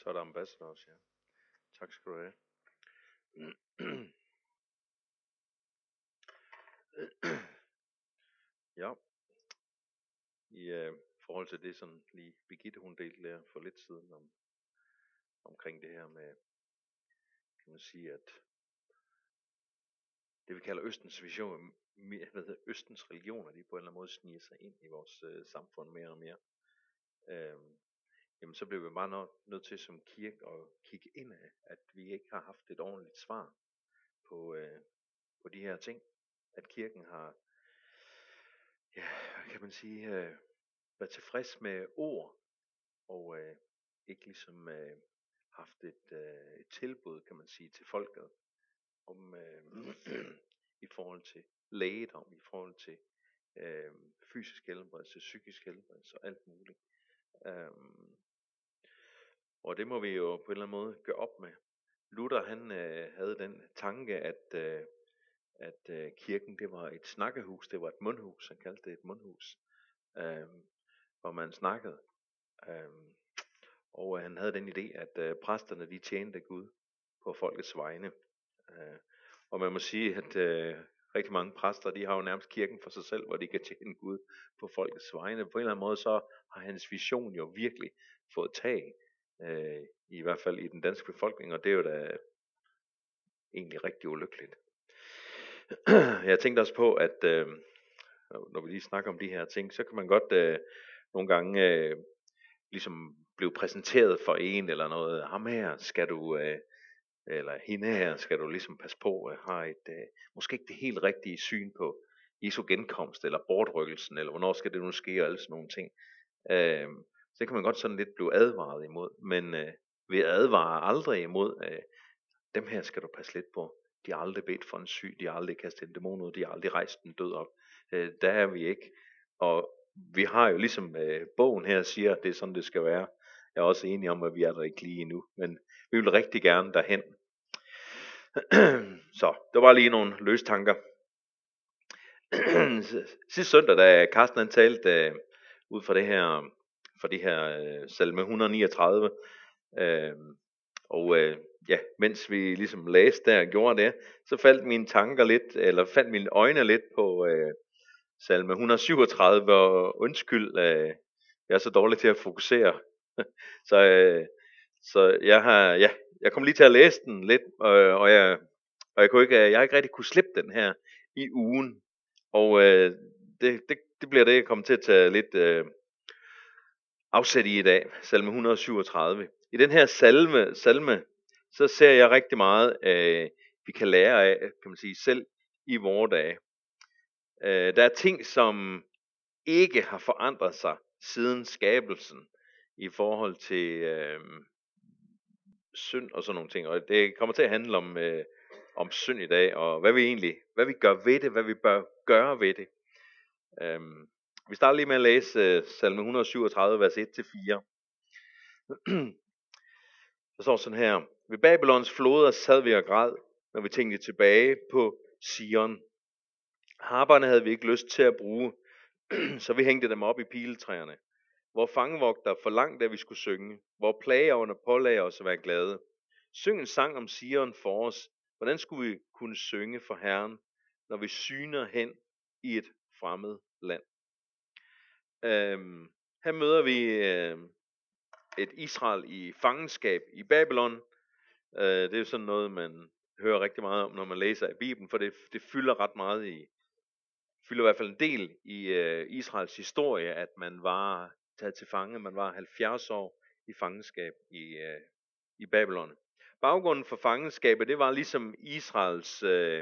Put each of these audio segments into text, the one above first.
Så er der ambassadors, ja. Tak skal du have. Ja, i forhold til det, som lige Birgitte hun delte der for lidt siden omkring det her med, kan man sige, at det vi kalder Østens vision, Østens religioner, de på en eller anden måde sniger sig ind i vores samfund mere og mere. Jamen så bliver vi bare nødt til som kirke at kigge indad, at vi ikke har haft et ordentligt svar på de her ting. At kirken har, ja, kan man sige, været tilfreds med ord, og ikke ligesom haft et tilbud, kan man sige, til folket, om i forhold til lægedom, i forhold til fysisk helbredelse, psykisk helbredelse og alt muligt. Og det må vi jo på en eller anden måde gøre op med. Luther han havde den tanke, at kirken det var et snakkehus, det var et mundhus, han kaldte det et mundhus, hvor man snakkede. Og han havde den idé, at præsterne de tjente Gud på folkets vegne. Og man må sige, at rigtig mange præster, de har jo nærmest kirken for sig selv, hvor de kan tjene Gud på folkets vegne. På en eller anden måde, så har hans vision jo virkelig fået tag, i hvert fald i den danske befolkning, og det er jo da egentlig rigtig ulykkeligt. Jeg tænkte også på, at når vi lige snakker om de her ting, så kan man godt nogle gange ligesom blive præsenteret for en eller noget. Ham her skal du, eller hende her skal du ligesom passe på, har et måske ikke det helt rigtige syn på Jesu genkomst, eller bortrykkelsen, eller hvornår skal det nu ske, og alle sådan nogle ting. Så kan man godt sådan lidt blive advaret imod, men vi advarer aldrig imod, dem her skal du passe lidt på. De har aldrig bedt for en syg, de har aldrig kastet en dæmon ud, de har aldrig rejst en død op. Der er vi ikke. Og vi har jo ligesom bogen her siger, at det er sådan det skal være. Jeg er også enig om, at vi er der ikke lige endnu, men vi vil rigtig gerne derhen. Så, der var lige nogle løse tanker. Sidste søndag, da Carsten han talte ud fra det her salme 139, ja, mens vi ligesom læste der og gjorde det, så faldt mine tanker lidt, eller faldt mine øjne lidt på salme 137, og undskyld, jeg er så dårlig til at fokusere. Så jeg kom lige til at læse den lidt, og jeg har ikke rigtig kunne slippe den her i ugen. Og det bliver det, jeg kommer til at tage lidt afsæt i dag, salme 137. I den her salme, så ser jeg rigtig meget, vi kan lære af, kan man sige, selv i vore dage. Der er ting, som ikke har forandret sig siden skabelsen i forhold til synd og sådan nogle ting. Og det kommer til at handle om synd i dag, og hvad vi gør ved det, hvad vi bør gøre ved det. Vi starter lige med at læse salme 137, vers 1-4. Der står sådan her: Ved Babylons floder sad vi og græd, når vi tænkte tilbage på Sion. Harperne havde vi ikke lyst til at bruge, så vi hængte dem op i piletræerne. Hvor fangevogter forlangte, at vi skulle synge. Hvor plageånder pålagde os at være glade. Syng en sang om Sion for os. Hvordan skulle vi kunne synge for Herren, når vi syner hen i et fremmed land? Her møder vi et Israel i fangenskab i Babylon. Det er jo sådan noget, man hører rigtig meget om, når man læser i Bibelen, for det fylder ret meget fylder i hvert fald en del i Israels historie, at man var taget til fange, man var 70 år i fangenskab i Babylon. Baggrunden for fangenskabet, det var ligesom Israels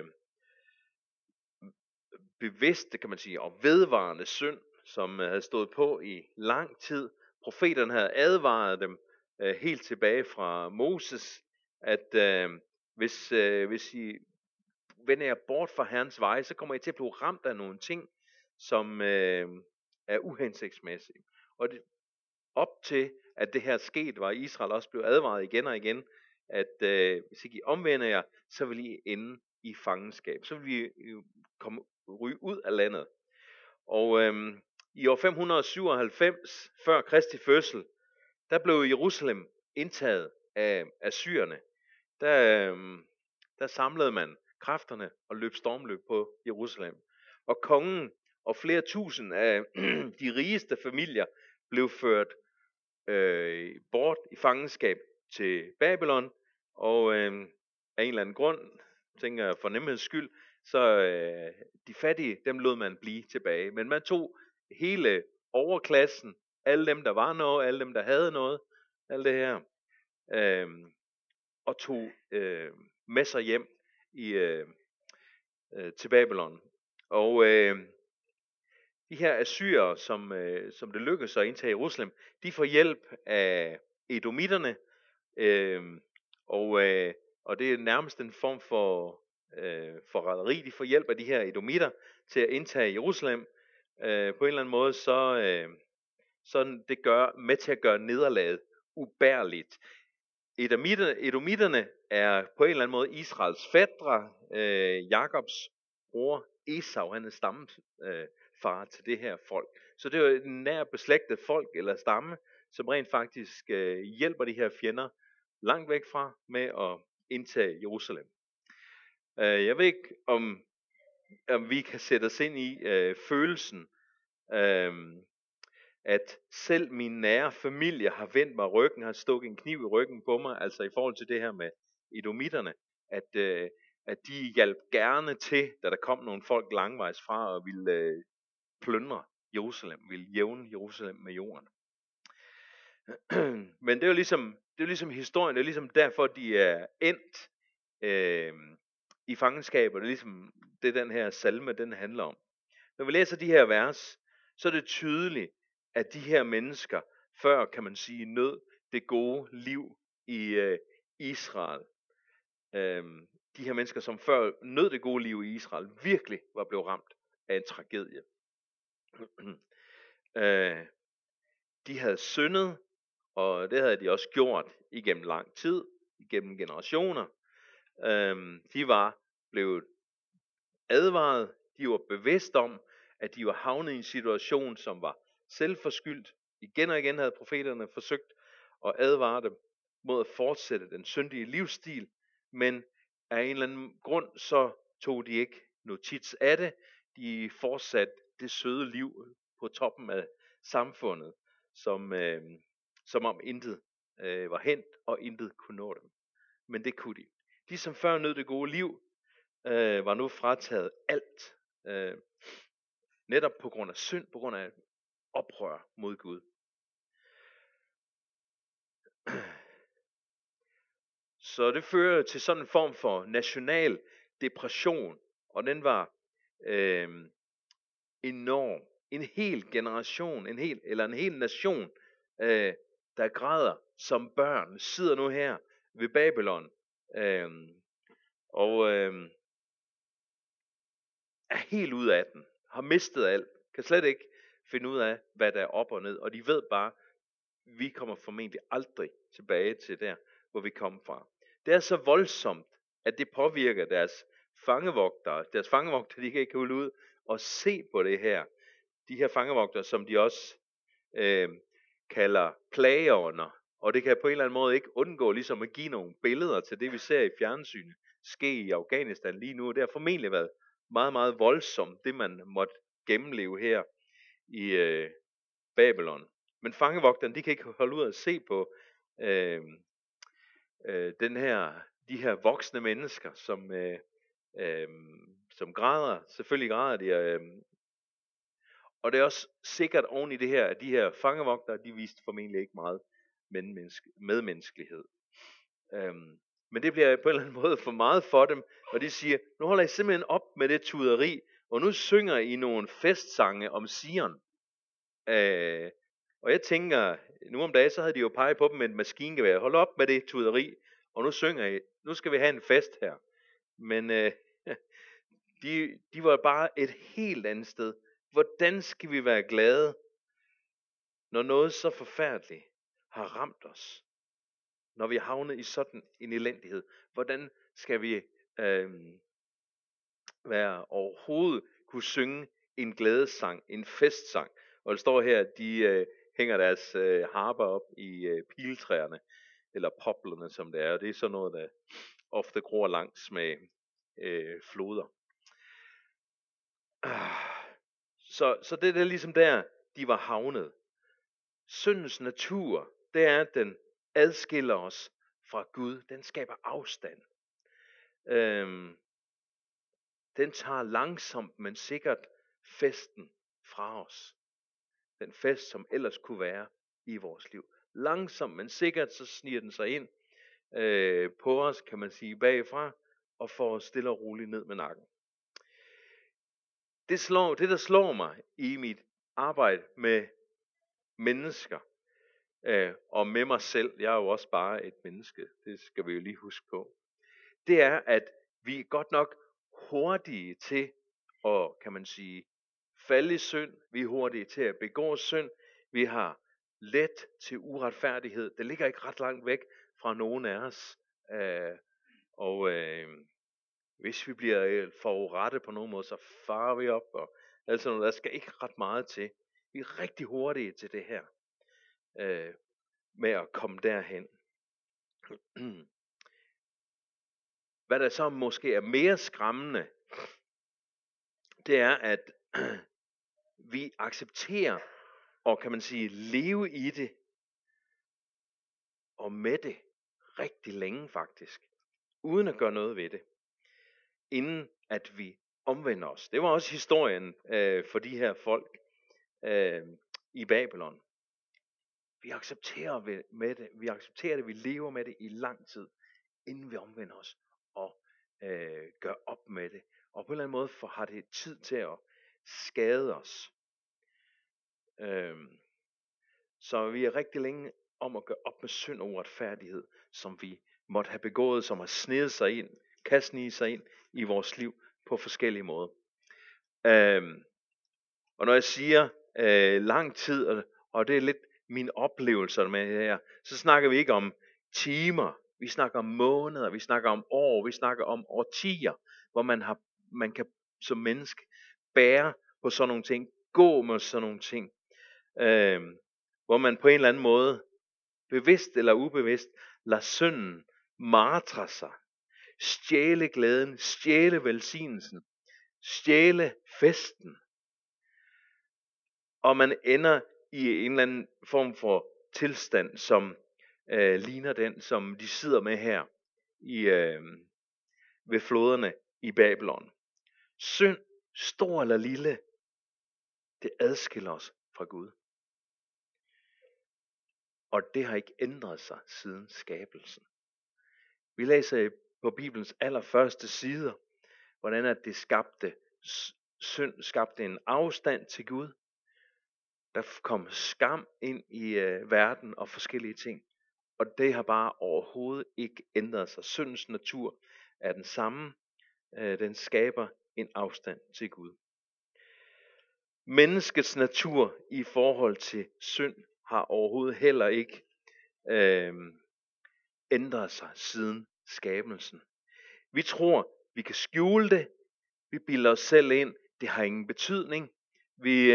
bevidste, kan man sige, og vedvarende synd, som havde stået på i lang tid. Profeterne havde advaret dem helt tilbage fra Moses, at hvis I vender jer bort fra Herrens veje, så kommer I til at blive ramt af nogle ting, som er uhensigtsmæssige. Og op til, at det her skete, var Israel også blevet advaret igen og igen, at hvis ikke I omvender jer, så vil I ende i fangenskab. Så vil I ryge ud af landet. Og i år 597, før Kristi fødsel, der blev Jerusalem indtaget af assyrerne, der samlede man kræfterne og løb stormløb på Jerusalem. Og kongen og flere tusind af de rigeste familier blev ført bort i fangenskab til Babylon, og af en eller anden grund, tænker jeg for nemheds skyld, så de fattige, dem lod man blive tilbage. Men man tog hele overklassen, alle dem der var noget, alle dem der havde noget, alt det her, og tog med sig hjem til Babylon. Og de her assyrer, som det lykkedes at indtage Jerusalem, de får hjælp af edomitterne, og det er nærmest en form for forræderi. De får hjælp af de her edomitter til at indtage Jerusalem. På en eller anden måde, så det gør med til at gøre nederlaget ubærligt. Edomitterne er på en eller anden måde Israels fætre. Jakobs bror Esau, han er stammefar til det her folk. Så det er jo et nær beslægtet folk eller stamme, som rent faktisk hjælper de her fjender langt væk fra med at indtage Jerusalem. Jeg ved ikke, om vi kan sætte os ind i følelsen, at selv min nære familie har vendt mig ryggen, har stukket en kniv i ryggen på mig, altså i forhold til det her med edomitterne, at de hjalp gerne til, da der kom nogle folk langvejs fra og ville plyndre Jerusalem, ville jævne Jerusalem med jorden. Men det er jo ligesom historien, det er ligesom derfor, de er endt i fangenskab, og det er ligesom det, den her salme, den handler om. Når vi læser de her vers, så er det tydeligt, at de her mennesker før, kan man sige, nød det gode liv i Israel. De her mennesker, som før nød det gode liv i Israel, virkelig var blevet ramt af en tragedie. De havde syndet, og det havde de også gjort igennem lang tid, igennem generationer. De var blevet advaret, de var bevidst om, at de var havnet i en situation, som var selvforskyldt. Igen og igen havde profeterne forsøgt at advare dem mod at fortsætte den syndige livsstil, men af en eller anden grund, så tog de ikke notits af det. De fortsatte det søde liv på toppen af samfundet, som om intet var hent, og intet kunne nå dem. Men det kunne de. De, som før nød det gode liv, var nu frataget alt. Netop på grund af synd, på grund af oprør mod Gud. Så det fører til sådan en form for national depression, og den var enorm. En hel generation, en hel nation, der græder som børn, sidder nu her ved Babylon, og er helt ud af den, har mistet alt, kan slet ikke finde ud af, hvad der er op og ned, og de ved bare, vi kommer formentlig aldrig tilbage til der, hvor vi kom fra. Det er så voldsomt, at det påvirker deres fangevogtere. Deres fangevogtere, de kan ikke holde ud og se på det her. De her fangevogtere, som de også kalder plageånder. Og det kan på en eller anden måde ikke undgå ligesom at give nogle billeder til det, vi ser i fjernsynet ske i Afghanistan lige nu. Det har formentlig været meget, meget voldsomt, det man måtte gennemleve her i Babylon. Men fangevogterne, de kan ikke holde ud at se på de her voksne mennesker, som græder. Selvfølgelig græder de. Og det er også sikkert oven i det her, at de her fangevogtere, de viste formentlig ikke meget medmenneskelighed. Men det bliver på en eller anden måde for meget for dem, og de siger, nu holder I simpelthen op med det tuderi, og nu synger I nogle festsange om Sion. Og jeg tænker, nu om dagen, så havde de jo peget på dem med et maskingevær. Hold op med det tuderi, og nu synger I, nu skal vi have en fest her. Men de var bare et helt andet sted. Hvordan skal vi være glade, når noget så forfærdeligt har ramt os? Når vi er havnet i sådan en elendighed. Hvordan skal vi overhovedet kunne synge en glædessang, en festsang? Og det står her, at de hænger deres harper op i piltræerne. eller poplerne som det er. Det er sådan noget, der ofte gror langs med floder. Så det er ligesom der, de var havnet. Syndens natur, det er, at den adskiller os fra Gud. Den skaber afstand. Den tager langsomt, men sikkert festen fra os. Den fest, som ellers kunne være i vores liv. Langsomt, men sikkert, så sniger den sig ind på os, kan man sige, bagfra, og får os stille og roligt ned med nakken. Det, der slår mig i mit arbejde med mennesker, og med mig selv, jeg er jo også bare et menneske, det skal vi jo lige huske på, det er, at vi er godt nok hurtige til at, kan man sige, falde i synd. Vi er hurtige til at begå synd. Vi har let til uretfærdighed. Det ligger ikke ret langt væk fra nogen af os. Hvis vi bliver forurettet på nogen måde, så farer vi op. Og altså, der skal ikke ret meget til. Vi er rigtig hurtige til det her. Med at komme derhen. Hvad der så måske er mere skræmmende, det er, at vi accepterer og, kan man sige, leve i det og med det rigtig længe faktisk, uden at gøre noget ved det, inden at vi omvender os. Det var også historien for de her folk i Babylon. Vi accepterer med det, vi accepterer det, vi lever med det i lang tid, inden vi omvender os og gør op med det. Og på en eller anden måde har det tid til at skade os. Så vi er rigtig længe om at gøre op med synd og uretfærdighed, som vi måtte have begået, som har snedet sig ind, kan snige sig ind i vores liv på forskellige måder. Og når jeg siger lang tid, og det er lidt mine oplevelser med det her, så snakker vi ikke om timer, vi snakker om måneder, vi snakker om år, vi snakker om årtier, hvor man kan som menneske bære på sådan nogle ting, gå med sådan nogle ting, hvor man på en eller anden måde, bevidst eller ubevidst, lader synden martre sig, stjæle glæden, stjæle velsignelsen, stjæle festen. Og man ender i en eller anden form for tilstand, som ligner den, som de sidder med her ved floderne i Babylon. Synd, stor eller lille, det adskiller os fra Gud. Og det har ikke ændret sig siden skabelsen. Vi læser på Bibelens allerførste sider, hvordan at det synd skabte en afstand til Gud. Der kom skam ind i verden og forskellige ting. Og det har bare overhovedet ikke ændret sig. Syndens natur er den samme. Den skaber en afstand til Gud. Menneskets natur i forhold til synd har overhovedet heller ikke ændret sig siden skabelsen. Vi tror, vi kan skjule det. Vi bilder os selv ind. Det har ingen betydning. Vi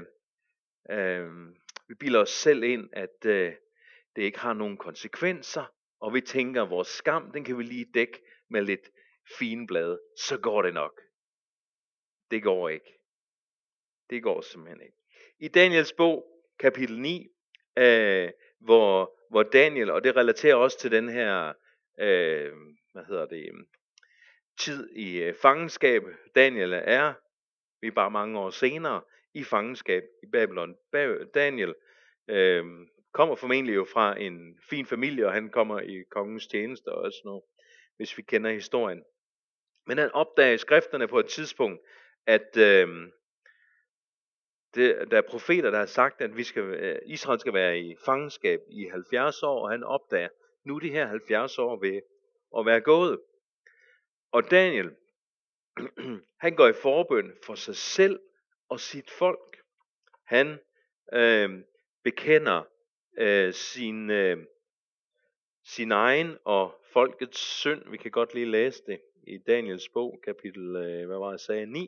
bilder os selv ind, at det ikke har nogen konsekvenser. Og vi tænker, at vores skam, den kan vi lige dække med lidt fine blade. Så går det nok. Det går ikke. Det går simpelthen ikke. I Daniels bog, kapitel 9, hvor Daniel, og det relaterer også til den her, tid i fangenskab. Daniel vi er bare mange år senere, i fangenskab i Babylon. Daniel kommer formentlig jo fra en fin familie, og han kommer i kongens tjeneste også nu, hvis vi kender historien. Men han opdager i skrifterne på et tidspunkt, at der er profeter, der har sagt, at Israel skal være i fangenskab i 70 år, og han opdager, nu de her 70 år ved at være gået. Og Daniel, han går i forbøn for sig selv og sit folk. Han bekender sin egen og folkets synd. Vi kan godt lige læse det i Daniels bog, kapitel 9.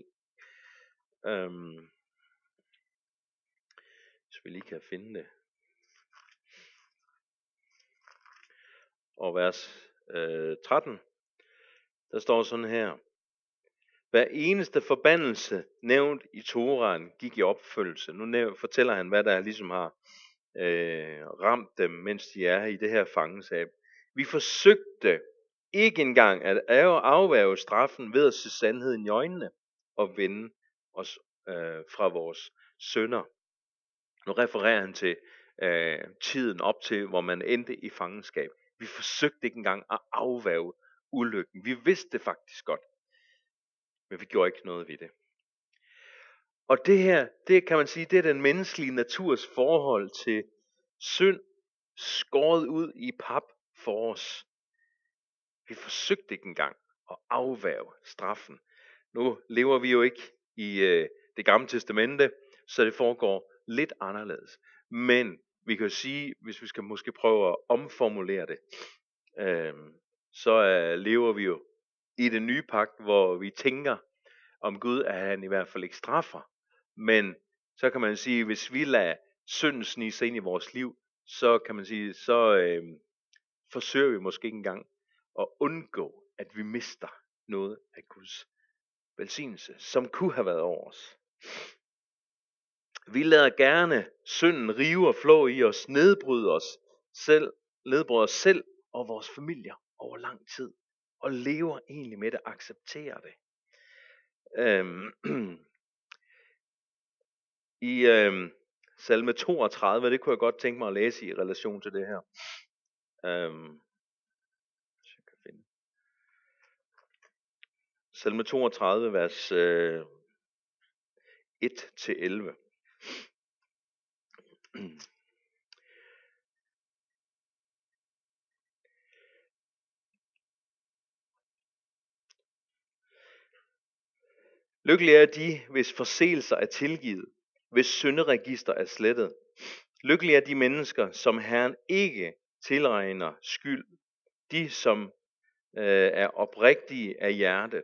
Hvis vi lige kan finde det. og vers 13, der står sådan her: hver eneste forbandelse nævnt i Toraen gik i opfyldelse. Nu fortæller han, hvad der ligesom har ramt dem, mens de er i det her fangenskab. Vi forsøgte ikke engang at afværge straffen ved at se sandheden i øjnene og vende os fra vores synder. Nu refererer han til tiden op til, hvor man endte i fangenskab. Vi forsøgte ikke engang at afværge ulykken. Vi vidste det faktisk godt, men vi gjorde ikke noget ved det. Og det her, det kan man sige, det er den menneskelige naturs forhold til synd, skåret ud i pap for os. Vi forsøgte ikke engang at afværge straffen. Nu lever vi jo ikke i det gamle testamente, så det foregår lidt anderledes. Men vi kan jo sige, hvis vi skal måske prøve at omformulere det, så lever vi jo i den nye pagt, hvor vi tænker om Gud, at han i hvert fald ikke straffer. Men så kan man sige, hvis vi lader synden snige sig ind i vores liv, så kan man sige, så forsøger vi måske ikke engang at undgå, at vi mister noget af Guds velsignelse, som kunne have været over os. Vi lader gerne synden rive og flå i os, nedbryde os selv og vores familier over lang tid, og lever egentlig med det, accepterer det. I salme 32, det kunne jeg godt tænke mig at læse i relation til det her. Salme 32, vers 1-11. Lykkelige er de, hvis forseelser er tilgivet, hvis synderegister er slettet. Lykkelige er de mennesker, som Herren ikke tilregner skyld. De, som er oprigtige af hjertet.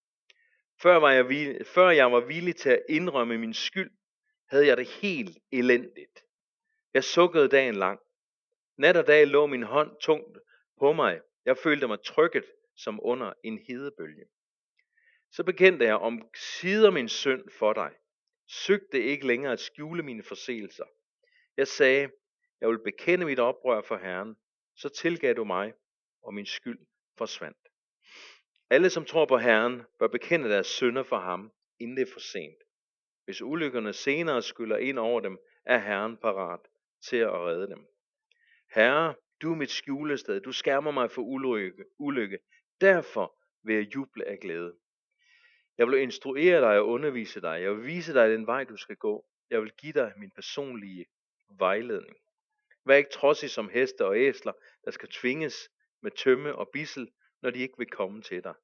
Før jeg var villig til at indrømme min skyld, havde jeg det helt elendigt. Jeg sukkede dagen lang. Nat og dag lå min hånd tungt på mig. Jeg følte mig trykket som under en hedebølge. Så bekendte jeg omsider min synd for dig. Søgte ikke længere at skjule mine forseelser. Jeg sagde, jeg vil bekende mit oprør for Herren. Så tilgav du mig, og min skyld forsvandt. Alle, som tror på Herren, bør bekende deres synder for ham, inden det er for sent. Hvis ulykkerne senere skyller ind over dem, er Herren parat til at redde dem. Herre, du er mit skjulested. Du skærmer mig for ulykke. Derfor vil jeg juble af glæde. Jeg vil instruere dig og undervise dig. Jeg vil vise dig den vej, du skal gå. Jeg vil give dig min personlige vejledning. Vær ikke trodsig som heste og æsler, der skal tvinges med tømme og bissel, når de ikke vil komme til dig.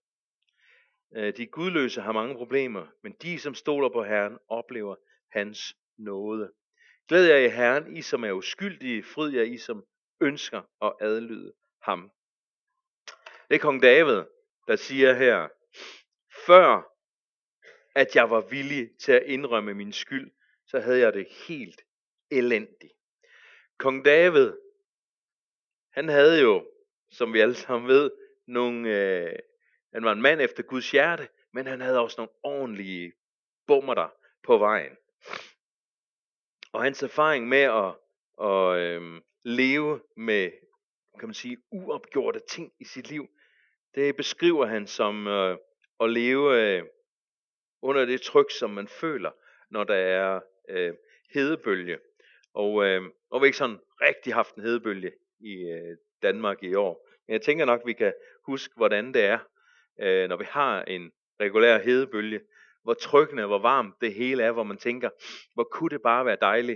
De gudløse har mange problemer, men de, som stoler på Herren, oplever hans nåde. Glæd jer i Herren, I som er uskyldige. Fryd jer, I som ønsker at adlyde ham. Det er kong David, der siger her, før at jeg var villig til at indrømme min skyld, så havde jeg det helt elendigt. Kong David, han havde jo, som vi alle sammen ved, han var en mand efter Guds hjerte, men han havde også nogle ordentlige bummerter på vejen. Og hans erfaring med at leve med, kan man sige, uopgjorte ting i sit liv, det beskriver han som at leve under det tryk, som man føler, når der er hedebølge. Og vi har ikke sådan rigtig haft en hedebølge i Danmark i år. Men jeg tænker nok, vi kan huske, hvordan det er, når vi har en regulær hedebølge. Hvor trykkende, hvor varmt det hele er, hvor man tænker, hvor kunne det bare være dejligt,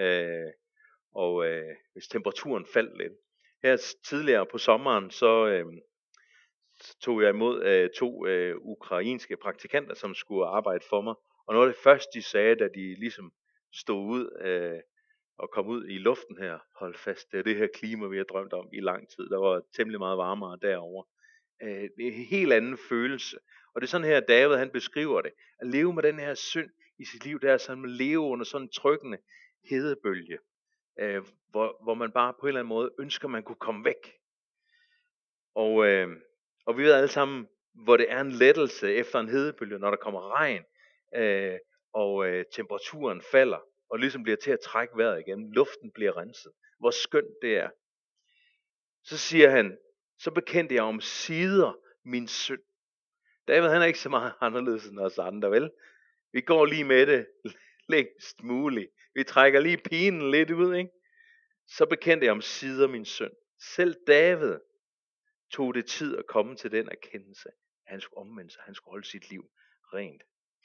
hvis temperaturen faldt lidt. Her tidligere på sommeren, så tog jeg imod 2 ukrainske praktikanter, som skulle arbejde for mig. Og noget af det første, de sagde, da de ligesom stod ud og kom ud i luften her, hold fast, det er det her klima, vi har drømt om i lang tid. Der var temmelig meget varmere derovre. Det er en helt anden følelse. Og det er sådan her, David han beskriver det. At leve med den her synd i sit liv, det er sådan at leve under sådan en trykkende hedebølge. Hvor man bare på en eller anden måde ønsker, man kunne komme væk. Og vi ved alle sammen, hvor det er en lettelse efter en hedebølge, når der kommer regn, og temperaturen falder, og ligesom bliver til at trække vejret igen. Luften bliver renset. Hvor skønt det er. Så siger han, så bekendte jeg om sider min synd. David, han er ikke så meget anderledes end os andre, vel? Vi går lige med det længst muligt. Vi trækker lige pinen lidt ud, ikke? Så bekendte jeg om sider min synd. Selv David tog det tid at komme til den erkendelse, at han skulle omvende sig, han skulle holde sit liv rent.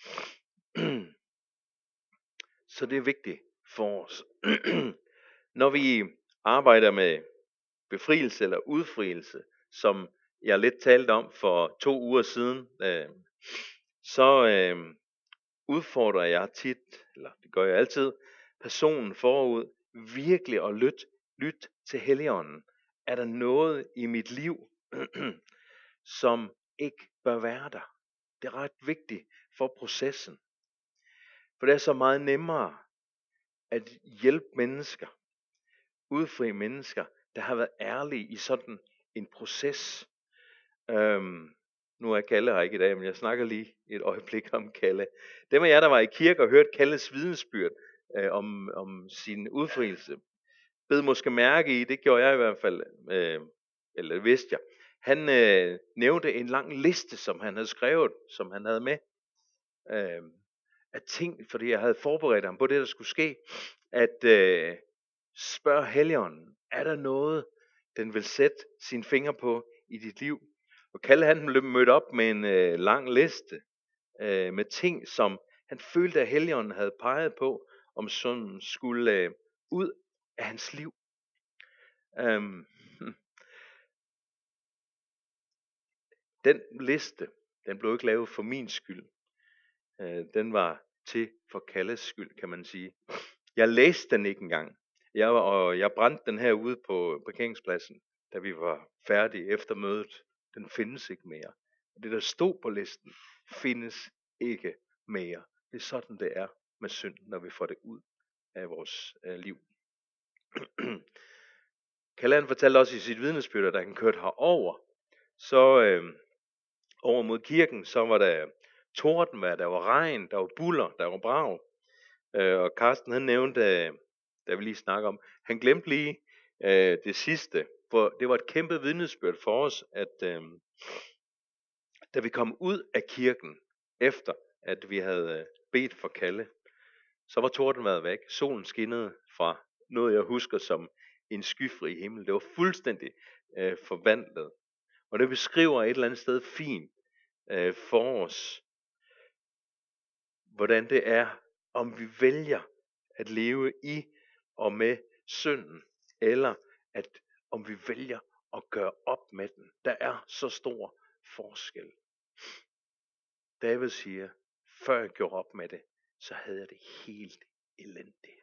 Så det er vigtigt for os. Når vi arbejder med befrielse eller udfrielse, som jeg lidt talte om for 2 uger siden, så udfordrer jeg tit, eller det gør jeg altid, personen forud virkelig at lytte til Helligånden. Er der noget i mit liv, som ikke bør være der? Det er ret vigtigt for processen. For det er så meget nemmere at hjælpe mennesker, udfri mennesker, der har været ærlige i sådan en proces. Nu er Kalle her ikke i dag, men jeg snakker lige et øjeblik om Kalle. Dem af jer, der var i kirke og hørte Kalles vidnesbyrd om sin udfrielse, bed måske mærke i, det gjorde jeg i hvert fald, eller det vidste jeg. Han nævnte en lang liste, som han havde skrevet, som han havde med, af ting, fordi jeg havde forberedt ham på det, der skulle ske, at spørge Helligånden, er der noget, den vil sætte sine fingre på i dit liv? Og Kalle han blev mødt op med en lang liste med ting, som han følte, at Helligånden havde peget på, om sådan skulle ud af hans liv. Den liste, den blev ikke lavet for min skyld. Den var til for Kalles skyld, kan man sige. Jeg læste den ikke engang. Jeg brændte den her ude på parkeringspladsen, da vi var færdige efter mødet. Den findes ikke mere. Det, der stod på listen, findes ikke mere. Det er sådan, det er med synd, når vi får det ud af vores liv. Kalle fortalte også i sit vidnesbyrd, at da han kørte herover, så over mod kirken, så var der tordenvejr, der var regn, der var buller, der var brag. Og Karsten han nævnte, da vi lige snakker om, han glemte lige det sidste, for det var et kæmpe vidnesbyrd for os, at da vi kom ud af kirken, efter at vi havde bedt for Kalle, så var tordenvejret væk. Solen skinnede fra noget, jeg husker som en skyfri himmel. Det var fuldstændig forvandlet. Og det beskriver et eller andet sted fint for os, hvordan det er, om vi vælger at leve i og med synden, eller om vi vælger at gøre op med den. Der er så stor forskel. David siger, før jeg gjorde op med det, så havde jeg det helt elendigt.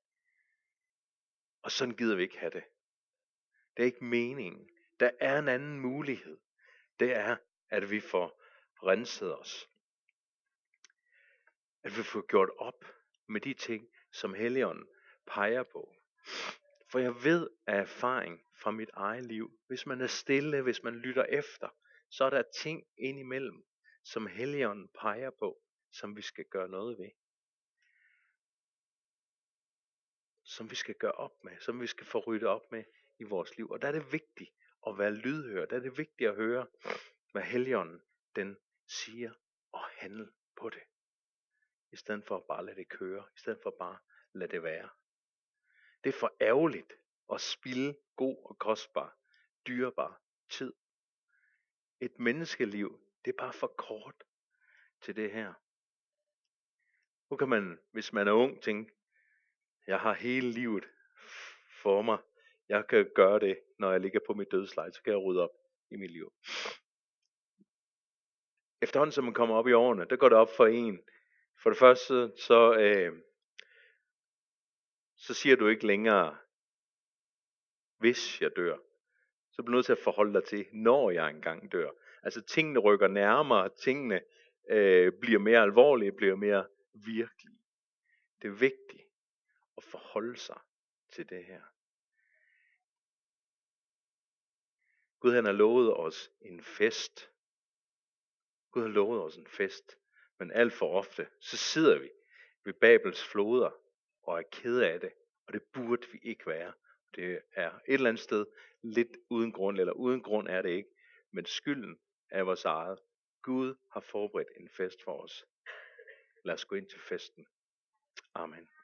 Og sådan gider vi ikke have det. Det er ikke meningen. Der er en anden mulighed. Det er, at vi får renset os. At vi får gjort op med de ting, som Helligånden peger på. For jeg ved af erfaring fra mit eget liv, hvis man er stille, hvis man lytter efter, så er der ting indimellem, som Helligånden peger på, som vi skal gøre noget ved. Som vi skal gøre op med, som vi skal få ryddet op med i vores liv. Og der er det vigtigt at være lydhør, der er det vigtigt at høre, hvad Helligånden den siger, og handle på det. I stedet for at bare lade det køre, i stedet for bare lade det være. Det er for ærgerligt at spilde god og kostbar, dyrebar tid. Et menneskeliv, det er bare for kort til det her. Nu kan man, hvis man er ung, tænke, jeg har hele livet for mig. Jeg kan gøre det, når jeg ligger på mit dødsleje, så kan jeg rydde op i mit liv. Efterhånden som man kommer op i årene, der går det op for en. For det første, så siger du ikke længere, hvis jeg dør. Så bliver du nødt til at forholde dig til, når jeg engang dør. Altså tingene rykker nærmere, tingene bliver mere alvorlige, bliver mere virkelige. Det er vigtigt at forholde sig til det her. Gud han har lovet os en fest. Gud har lovet os en fest. Men alt for ofte, så sidder vi ved Babels floder og er kede af det. Og det burde vi ikke være. Det er et eller andet sted lidt uden grund, eller uden grund er det ikke. Men skylden er vores eget. Gud har forberedt en fest for os. Lad os gå ind til festen. Amen.